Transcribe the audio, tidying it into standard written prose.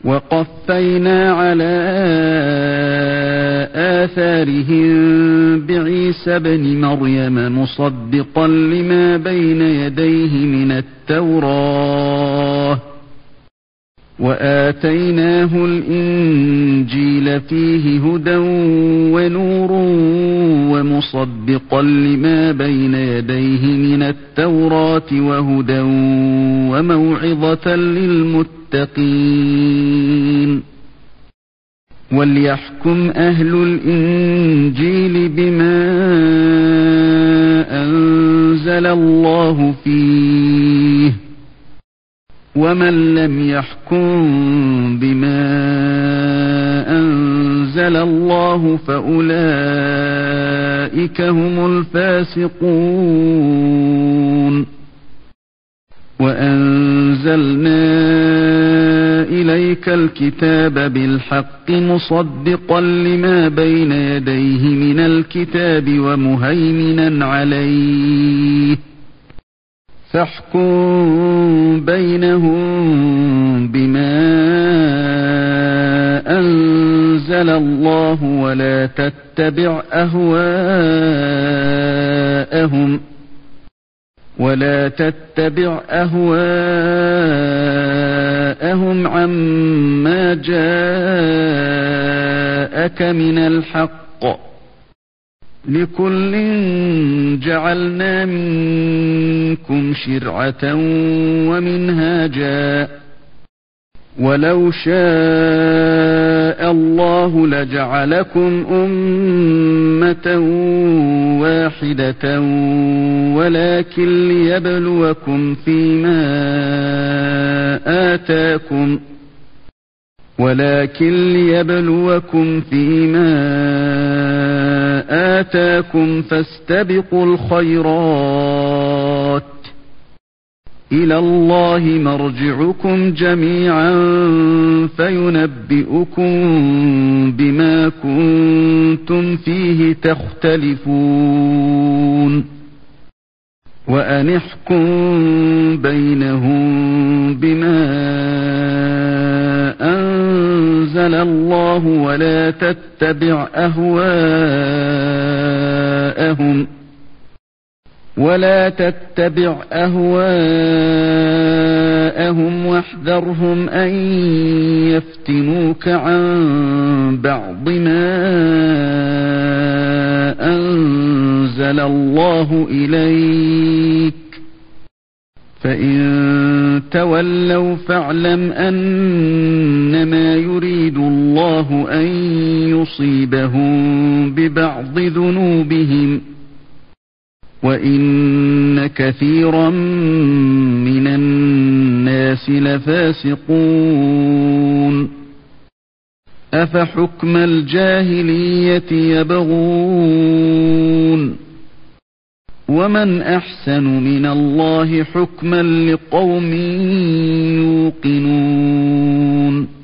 وقفينا على آثارهم بعيسى ابن مريم مصدقا لما بين يديه من التوراة وآتيناه الإنجيل فيه هدى ونور ومصدقا لما بين يديه من التوراة وهدى وموعظة للمتقين وليحكم أهل الإنجيل بما أنزل الله فيه ومن لم يحكم بما أنزل الله فأولئك هم الفاسقون وأنزلنا إليك الكتاب بالحق مصدقا لما بين يديه من الكتاب ومهيمنا عليه فاحكم بينهم بما أنزل الله ولا تتبع أهواءهم عما جاءك من الحق لكل جعلنا منكم شرعة ومنهاجا ولو شاء الله لجعلكم أمة واحدة ولكن ليبلوكم فيما آتاكم فاستبقوا الخيرات إلى الله مرجعكم جميعا فينبئكم بما كنتم فيه تختلفون وأن احكم بينهم بما أنزل الله ولا تتبع أهواءهم واحذرهم أن يفتنوك عن بعض ما أنزل الله إليك فإن تولوا فاعلم أنما يريد الله أن يصيبهم ببعض ذنوبهم وإن كثيرا من الناس لفاسقون أفحكم الجاهلية يبغون ومن أحسن من الله حكما لقوم يوقنون